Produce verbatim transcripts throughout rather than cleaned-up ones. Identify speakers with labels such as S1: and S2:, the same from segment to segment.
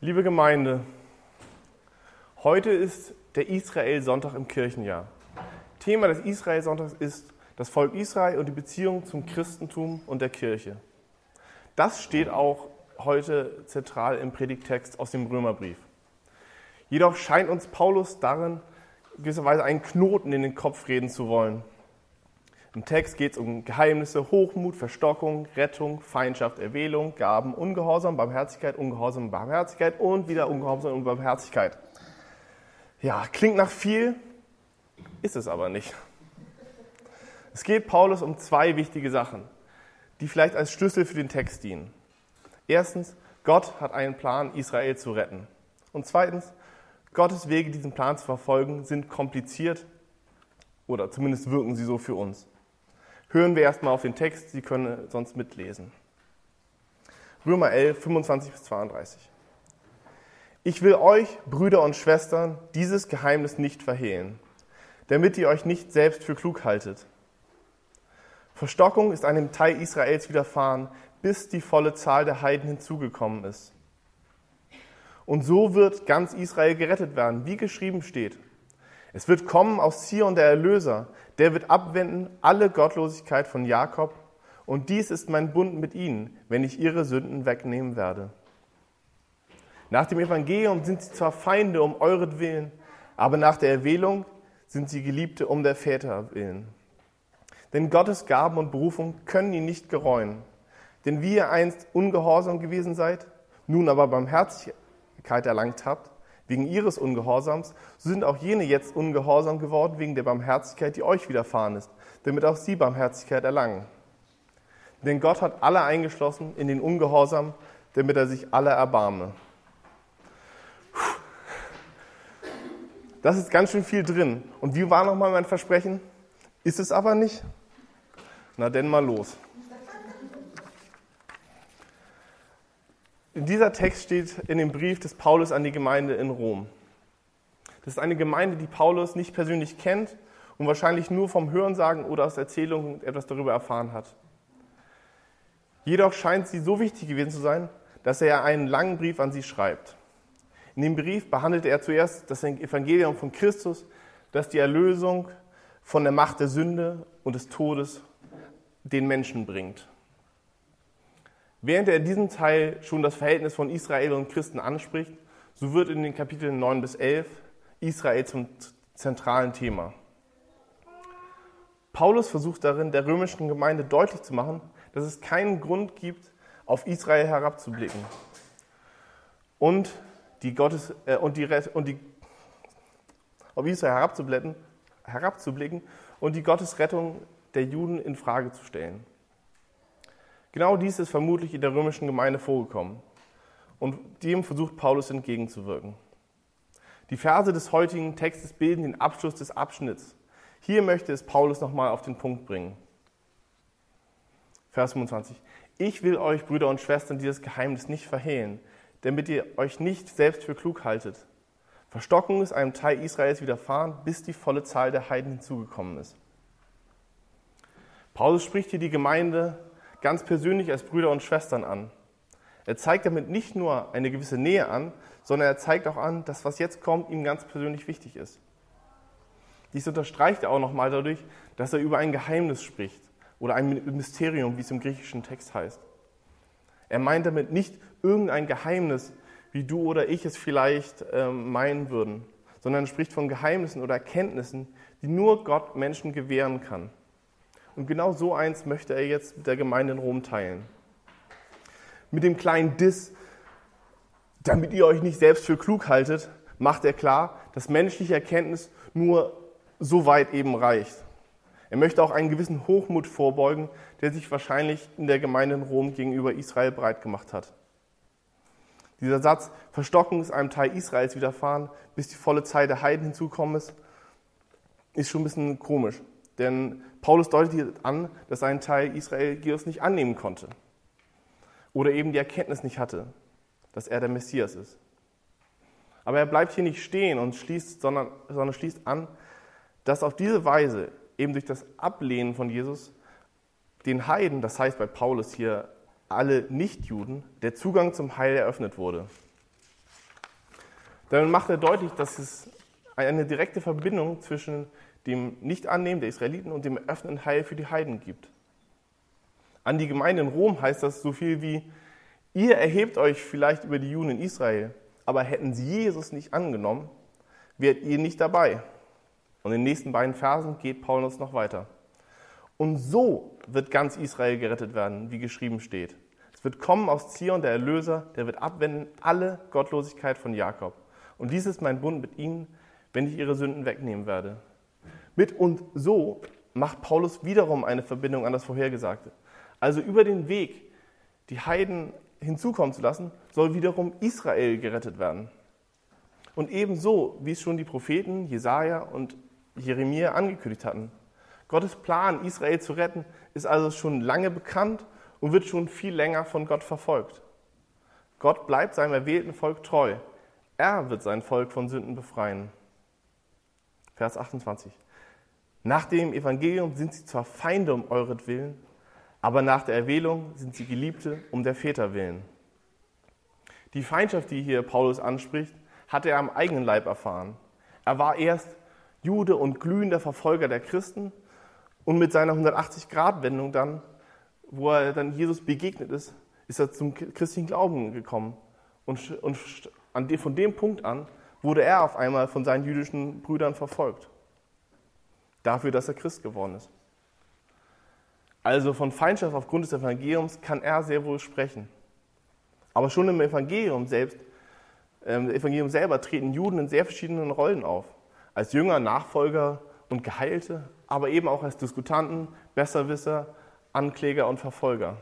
S1: Liebe Gemeinde, heute ist der Israel-Sonntag im Kirchenjahr. Thema des Israel-Sonntags ist das Volk Israel und die Beziehung zum Christentum und der Kirche. Das steht auch heute zentral im Predigttext aus dem Römerbrief. Jedoch scheint uns Paulus darin gewisserweise einen Knoten in den Kopf reden zu wollen. Im Text geht es um Geheimnisse, Hochmut, Verstockung, Rettung, Feindschaft, Erwählung, Gaben, Ungehorsam, Barmherzigkeit, Ungehorsam, Barmherzigkeit und wieder Ungehorsam und Barmherzigkeit. Ja, klingt nach viel, ist es aber nicht. Es geht Paulus um zwei wichtige Sachen, die vielleicht als Schlüssel für den Text dienen. Erstens, Gott hat einen Plan, Israel zu retten. Und zweitens, Gottes Wege, diesen Plan zu verfolgen, sind kompliziert oder zumindest wirken sie so für uns. Hören wir erstmal auf den Text, Sie können sonst mitlesen. Römer elf, fünfundzwanzig bis zweiunddreißig. Ich will euch, Brüder und Schwestern, dieses Geheimnis nicht verhehlen, damit ihr euch nicht selbst für klug haltet. Verstockung ist einem Teil Israels widerfahren, bis die volle Zahl der Heiden hinzugekommen ist. Und so wird ganz Israel gerettet werden, wie geschrieben steht. Es wird kommen aus Zion der Erlöser, der wird abwenden alle Gottlosigkeit von Jakob, und dies ist mein Bund mit ihnen, wenn ich ihre Sünden wegnehmen werde. Nach dem Evangelium sind sie zwar Feinde um euretwillen, aber nach der Erwählung sind sie Geliebte um der Väter willen. Denn Gottes Gaben und Berufung können ihn nicht gereuen. Denn wie ihr einst ungehorsam gewesen seid, nun aber Barmherzigkeit erlangt habt, wegen ihres Ungehorsams, so sind auch jene jetzt ungehorsam geworden wegen der Barmherzigkeit, die euch widerfahren ist, damit auch sie Barmherzigkeit erlangen. Denn Gott hat alle eingeschlossen in den Ungehorsam, damit er sich alle erbarme. Das ist ganz schön viel drin. Und wie war nochmal mein Versprechen? Ist es aber nicht? Na denn mal los. In dieser Text steht in dem Brief des Paulus an die Gemeinde in Rom. Das ist eine Gemeinde, die Paulus nicht persönlich kennt und wahrscheinlich nur vom Hörensagen oder aus Erzählungen etwas darüber erfahren hat. Jedoch scheint sie so wichtig gewesen zu sein, dass er einen langen Brief an sie schreibt. In dem Brief behandelt er zuerst das Evangelium von Christus, das die Erlösung von der Macht der Sünde und des Todes den Menschen bringt. Während er in diesem Teil schon das Verhältnis von Israel und Christen anspricht, so wird in den Kapiteln neun bis elf Israel zum zentralen Thema. Paulus versucht darin, der römischen Gemeinde deutlich zu machen, dass es keinen Grund gibt, auf Israel herabzublicken und die Gottes äh, und die und die auf Israel herabzublicken, herabzublicken und die Gottesrettung der Juden in Frage zu stellen. Genau dies ist vermutlich in der römischen Gemeinde vorgekommen und dem versucht Paulus entgegenzuwirken. Die Verse des heutigen Textes bilden den Abschluss des Abschnitts. Hier möchte es Paulus nochmal auf den Punkt bringen. Vers fünfundzwanzig. Ich will euch, Brüder und Schwestern, dieses Geheimnis nicht verhehlen, damit ihr euch nicht selbst für klug haltet. Verstockung ist einem Teil Israels widerfahren, bis die volle Zahl der Heiden hinzugekommen ist. Paulus spricht hier die Gemeinde ganz persönlich als Brüder und Schwestern an. Er zeigt damit nicht nur eine gewisse Nähe an, sondern er zeigt auch an, dass was jetzt kommt, ihm ganz persönlich wichtig ist. Dies unterstreicht er auch nochmal dadurch, dass er über ein Geheimnis spricht oder ein Mysterium, wie es im griechischen Text heißt. Er meint damit nicht irgendein Geheimnis, wie du oder ich es vielleicht ähm, meinen würden, sondern er spricht von Geheimnissen oder Erkenntnissen, die nur Gott Menschen gewähren kann. Und genau so eins möchte er jetzt mit der Gemeinde in Rom teilen. Mit dem kleinen Diss, damit ihr euch nicht selbst für klug haltet, macht er klar, dass menschliche Erkenntnis nur so weit eben reicht. Er möchte auch einen gewissen Hochmut vorbeugen, der sich wahrscheinlich in der Gemeinde in Rom gegenüber Israel breit gemacht hat. Dieser Satz, Verstockung ist einem Teil Israels widerfahren, bis die volle Zahl der Heiden hinzukommen ist, ist schon ein bisschen komisch. Denn Paulus deutet hier an, dass ein Teil Israel Jesus nicht annehmen konnte. Oder eben die Erkenntnis nicht hatte, dass er der Messias ist. Aber er bleibt hier nicht stehen und schließt, sondern, sondern schließt an, dass auf diese Weise, eben durch das Ablehnen von Jesus, den Heiden, das heißt bei Paulus hier alle Nichtjuden, der Zugang zum Heil eröffnet wurde. Damit macht er deutlich, dass es eine direkte Verbindung zwischen dem Nicht-Annehmen der Israeliten und dem eröffneten Heil für die Heiden gibt. An die Gemeinde in Rom heißt das so viel wie: Ihr erhebt euch vielleicht über die Juden in Israel, aber hätten sie Jesus nicht angenommen, wärt ihr nicht dabei. Und in den nächsten beiden Versen geht Paulus noch weiter. Und so wird ganz Israel gerettet werden, wie geschrieben steht. Es wird kommen aus Zion der Erlöser, der wird abwenden alle Gottlosigkeit von Jakob. Und dies ist mein Bund mit ihnen, wenn ich ihre Sünden wegnehmen werde. Mit und so macht Paulus wiederum eine Verbindung an das Vorhergesagte. Also über den Weg, die Heiden hinzukommen zu lassen, soll wiederum Israel gerettet werden. Und ebenso, wie es schon die Propheten Jesaja und Jeremia angekündigt hatten. Gottes Plan, Israel zu retten, ist also schon lange bekannt und wird schon viel länger von Gott verfolgt. Gott bleibt seinem erwählten Volk treu. Er wird sein Volk von Sünden befreien. Vers achtundzwanzig. Nach dem Evangelium sind sie zwar Feinde um euretwillen, aber nach der Erwählung sind sie Geliebte um der Väter willen. Die Feindschaft, die hier Paulus anspricht, hatte er am eigenen Leib erfahren. Er war erst Jude und glühender Verfolger der Christen und mit seiner hundertachtzig-Grad-Wendung dann, wo er dann Jesus begegnet ist, ist er zum christlichen Glauben gekommen. Und, und an dem, von dem Punkt an wurde er auf einmal von seinen jüdischen Brüdern verfolgt. Dafür, dass er Christ geworden ist. Also von Feindschaft aufgrund des Evangeliums kann er sehr wohl sprechen. Aber schon im Evangelium selbst, äh, im Evangelium selber treten Juden in sehr verschiedenen Rollen auf. Als Jünger, Nachfolger und Geheilte, aber eben auch als Diskutanten, Besserwisser, Ankläger und Verfolger.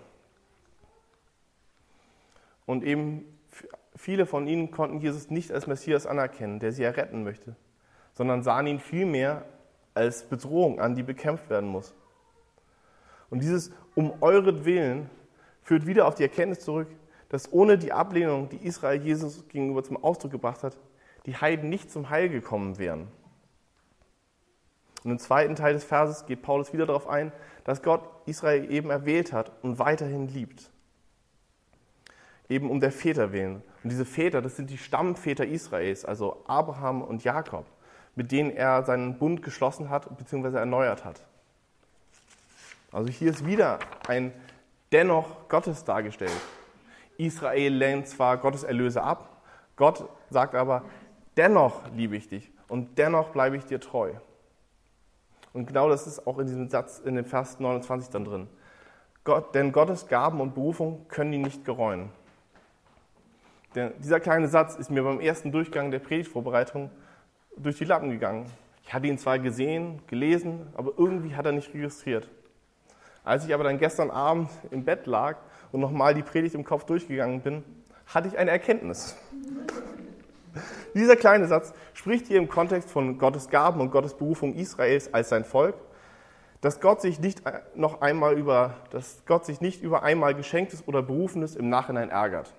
S1: Und eben viele von ihnen konnten Jesus nicht als Messias anerkennen, der sie erretten möchte, sondern sahen ihn vielmehr als Bedrohung an, die bekämpft werden muss. Und dieses um euretwillen führt wieder auf die Erkenntnis zurück, dass ohne die Ablehnung, die Israel Jesus gegenüber zum Ausdruck gebracht hat, die Heiden nicht zum Heil gekommen wären. Und im zweiten Teil des Verses geht Paulus wieder darauf ein, dass Gott Israel eben erwählt hat und weiterhin liebt. Eben um der Väter willen. Und diese Väter, das sind die Stammväter Israels, also Abraham und Jakob, mit denen er seinen Bund geschlossen hat bzw. erneuert hat. Also hier ist wieder ein Dennoch Gottes dargestellt. Israel lehnt zwar Gottes Erlöse ab, Gott sagt aber, dennoch liebe ich dich und dennoch bleibe ich dir treu. Und genau das ist auch in diesem Satz, in dem Vers neunundzwanzig dann drin. Gott, denn Gottes Gaben und Berufung können ihn nicht gereuen. Denn dieser kleine Satz ist mir beim ersten Durchgang der Predigtvorbereitung durch die Lappen gegangen. Ich hatte ihn zwar gesehen, gelesen, aber irgendwie hat er nicht registriert. Als ich aber dann gestern Abend im Bett lag und nochmal die Predigt im Kopf durchgegangen bin, hatte ich eine Erkenntnis. Dieser kleine Satz spricht hier im Kontext von Gottes Gaben und Gottes Berufung Israels als sein Volk, dass Gott sich nicht noch einmal über, dass Gott sich nicht über einmal Geschenktes oder Berufenes im Nachhinein ärgert.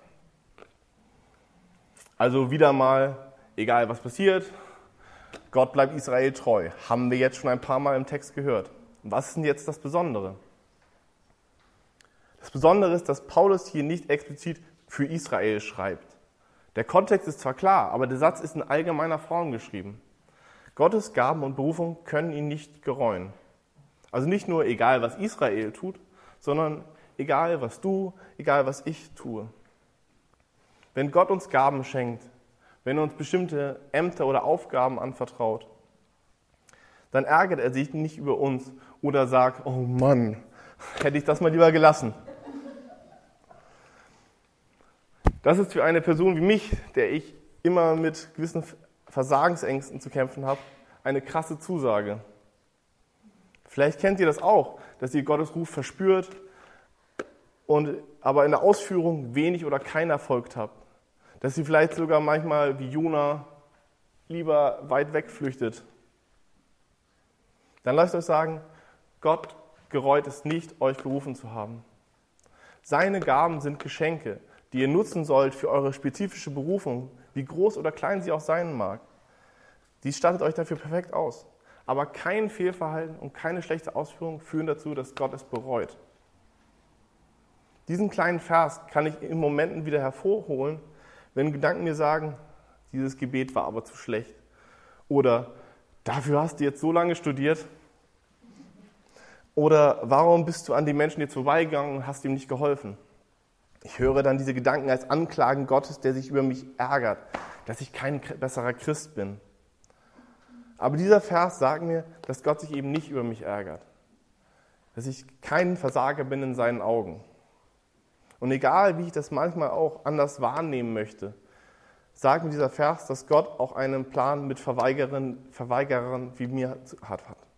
S1: Also wieder mal, egal was passiert, Gott bleibt Israel treu. Haben wir jetzt schon ein paar Mal im Text gehört. Was ist denn jetzt das Besondere? Das Besondere ist, dass Paulus hier nicht explizit für Israel schreibt. Der Kontext ist zwar klar, aber der Satz ist in allgemeiner Form geschrieben. Gottes Gaben und Berufung können ihn nicht gereuen. Also nicht nur egal, was Israel tut, sondern egal, was du, egal, was ich tue. Wenn Gott uns Gaben schenkt, wenn er uns bestimmte Ämter oder Aufgaben anvertraut, dann ärgert er sich nicht über uns oder sagt, oh Mann, hätte ich das mal lieber gelassen. Das ist für eine Person wie mich, der ich immer mit gewissen Versagensängsten zu kämpfen habe, eine krasse Zusage. Vielleicht kennt ihr das auch, dass ihr Gottes Ruf verspürt und aber in der Ausführung wenig oder keinen Erfolg habt. Dass ihr vielleicht sogar manchmal wie Jona lieber weit weg flüchtet. Dann lasst euch sagen, Gott gereut es nicht, euch berufen zu haben. Seine Gaben sind Geschenke, die ihr nutzen sollt für eure spezifische Berufung, wie groß oder klein sie auch sein mag. Die stattet euch dafür perfekt aus. Aber kein Fehlverhalten und keine schlechte Ausführung führen dazu, dass Gott es bereut. Diesen kleinen Vers kann ich in Momenten wieder hervorholen, wenn Gedanken mir sagen, dieses Gebet war aber zu schlecht. Oder dafür hast du jetzt so lange studiert. Oder warum bist du an den Menschen jetzt vorbeigegangen und hast ihm nicht geholfen? Ich höre dann diese Gedanken als Anklagen Gottes, der sich über mich ärgert, dass ich kein besserer Christ bin. Aber dieser Vers sagt mir, dass Gott sich eben nicht über mich ärgert. Dass ich kein Versager bin in seinen Augen. Und egal, wie ich das manchmal auch anders wahrnehmen möchte, sagt mir dieser Vers, dass Gott auch einen Plan mit Verweigerern, Verweigerern wie mir hat.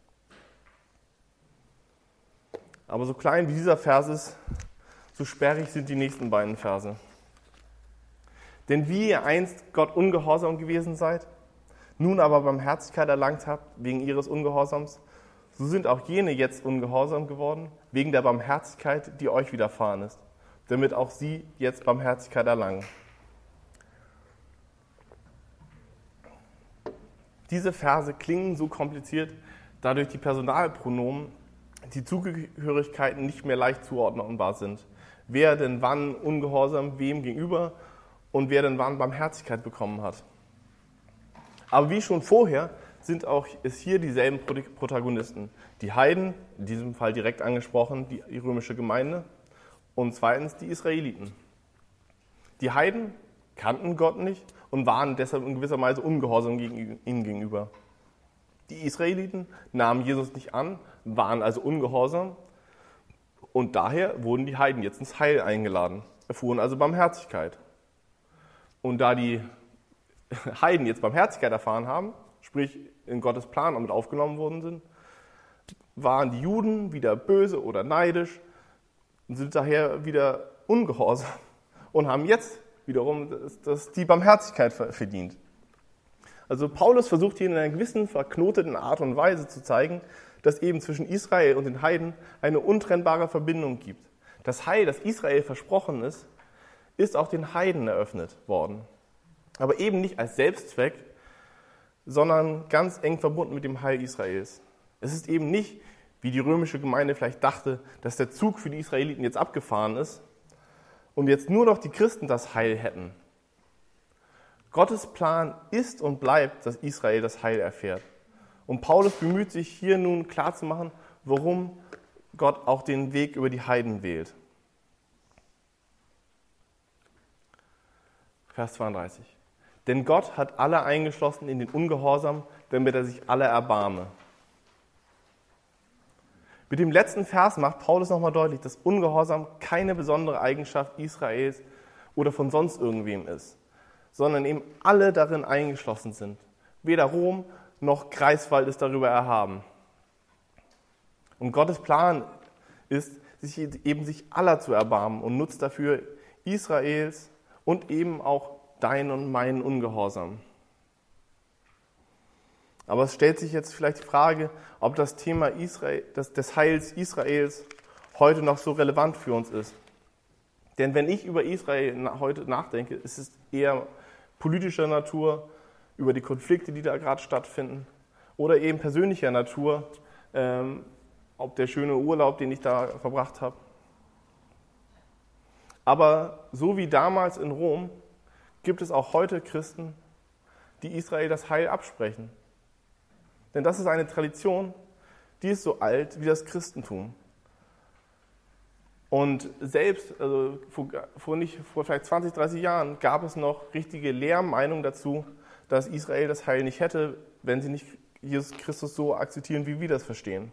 S1: Aber so klein wie dieser Vers ist, so sperrig sind die nächsten beiden Verse. Denn wie ihr einst Gott ungehorsam gewesen seid, nun aber Barmherzigkeit erlangt habt wegen ihres Ungehorsams, so sind auch jene jetzt ungehorsam geworden, wegen der Barmherzigkeit, die euch widerfahren ist, damit auch sie jetzt Barmherzigkeit erlangen. Diese Verse klingen so kompliziert, da durch die Personalpronomen die Zugehörigkeiten nicht mehr leicht zuordnbar sind. Wer denn wann ungehorsam wem gegenüber und wer denn wann Barmherzigkeit bekommen hat. Aber wie schon vorher sind auch es hier dieselben Protagonisten. Die Heiden, in diesem Fall direkt angesprochen, die, die römische Gemeinde, und zweitens die Israeliten. Die Heiden kannten Gott nicht und waren deshalb in gewisser Weise ungehorsam gegen ihm gegenüber. Die Israeliten nahmen Jesus nicht an, waren also ungehorsam und daher wurden die Heiden jetzt ins Heil eingeladen, erfuhren also Barmherzigkeit. Und da die Heiden jetzt Barmherzigkeit erfahren haben, sprich in Gottes Plan damit aufgenommen worden sind, waren die Juden wieder böse oder neidisch und sind daher wieder ungehorsam und haben jetzt wiederum das, das die Barmherzigkeit verdient. Also Paulus versucht hier in einer gewissen verknoteten Art und Weise zu zeigen, dass eben zwischen Israel und den Heiden eine untrennbare Verbindung gibt. Das Heil, das Israel versprochen ist, ist auch den Heiden eröffnet worden. Aber eben nicht als Selbstzweck, sondern ganz eng verbunden mit dem Heil Israels. Es ist eben nicht, wie die römische Gemeinde vielleicht dachte, dass der Zug für die Israeliten jetzt abgefahren ist und jetzt nur noch die Christen das Heil hätten. Gottes Plan ist und bleibt, dass Israel das Heil erfährt. Und Paulus bemüht sich hier nun klarzumachen, warum Gott auch den Weg über die Heiden wählt. Vers zweiunddreißig. Denn Gott hat alle eingeschlossen in den Ungehorsam, damit er sich alle erbarme. Mit dem letzten Vers macht Paulus nochmal deutlich, dass Ungehorsam keine besondere Eigenschaft Israels oder von sonst irgendwem ist, sondern eben alle darin eingeschlossen sind. Weder Rom noch Greifswald ist darüber erhaben. Und Gottes Plan ist, sich eben sich aller zu erbarmen und nutzt dafür Israels und eben auch deinen und meinen Ungehorsam. Aber es stellt sich jetzt vielleicht die Frage, ob das Thema Israel, das, des Heils Israels heute noch so relevant für uns ist. Denn wenn ich über Israel heute nachdenke, ist es eher politischer Natur, über die Konflikte, die da gerade stattfinden, oder eben persönlicher Natur, ähm, ob der schöne Urlaub, den ich da verbracht habe. Aber so wie damals in Rom gibt es auch heute Christen, die Israel das Heil absprechen. Denn das ist eine Tradition, die ist so alt wie das Christentum. Und selbst, also vor, vor, nicht, vor vielleicht zwanzig, dreißig Jahren gab es noch richtige Lehrmeinungen dazu, dass Israel das Heil nicht hätte, wenn sie nicht Jesus Christus so akzeptieren, wie wir das verstehen.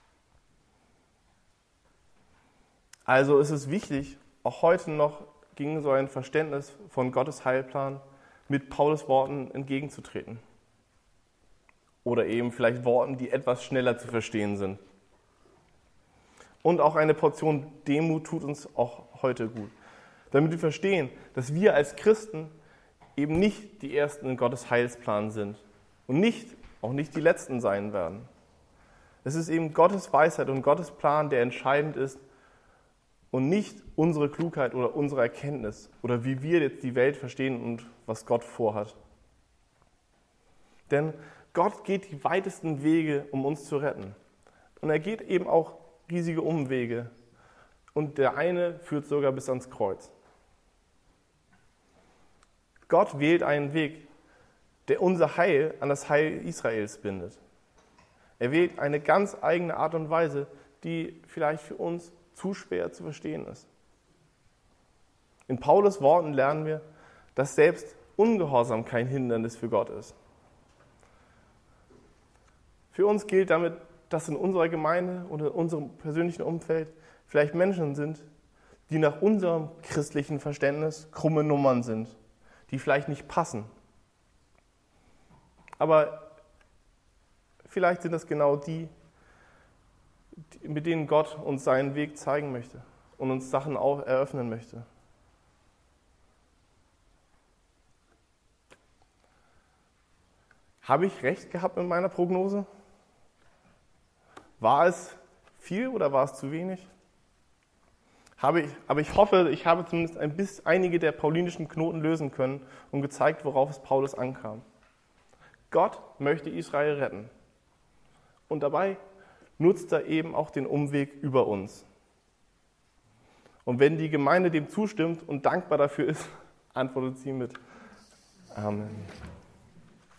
S1: Also ist es wichtig, auch heute noch gegen so ein Verständnis von Gottes Heilplan mit Paulus Worten entgegenzutreten. Oder eben vielleicht Worten, die etwas schneller zu verstehen sind. Und auch eine Portion Demut tut uns auch heute gut. Damit wir verstehen, dass wir als Christen eben nicht die Ersten in Gottes Heilsplan sind und nicht, auch nicht die Letzten sein werden. Es ist eben Gottes Weisheit und Gottes Plan, der entscheidend ist und nicht unsere Klugheit oder unsere Erkenntnis oder wie wir jetzt die Welt verstehen und was Gott vorhat. Denn Gott geht die weitesten Wege, um uns zu retten. Und er geht eben auch riesige Umwege. Und der eine führt sogar bis ans Kreuz. Gott wählt einen Weg, der unser Heil an das Heil Israels bindet. Er wählt eine ganz eigene Art und Weise, die vielleicht für uns zu schwer zu verstehen ist. In Paulus Worten lernen wir, dass selbst Ungehorsam kein Hindernis für Gott ist. Für uns gilt damit, dass in unserer Gemeinde oder in unserem persönlichen Umfeld vielleicht Menschen sind, die nach unserem christlichen Verständnis krumme Nummern sind, die vielleicht nicht passen. Aber vielleicht sind das genau die, mit denen Gott uns seinen Weg zeigen möchte und uns Sachen auch eröffnen möchte. Habe ich recht gehabt mit meiner Prognose? War es viel oder war es zu wenig? Habe ich, aber ich hoffe, ich habe zumindest ein bisschen einige der paulinischen Knoten lösen können und gezeigt, worauf es Paulus ankam. Gott möchte Israel retten. Und dabei nutzt er eben auch den Umweg über uns. Und wenn die Gemeinde dem zustimmt und dankbar dafür ist, antwortet sie mit Amen.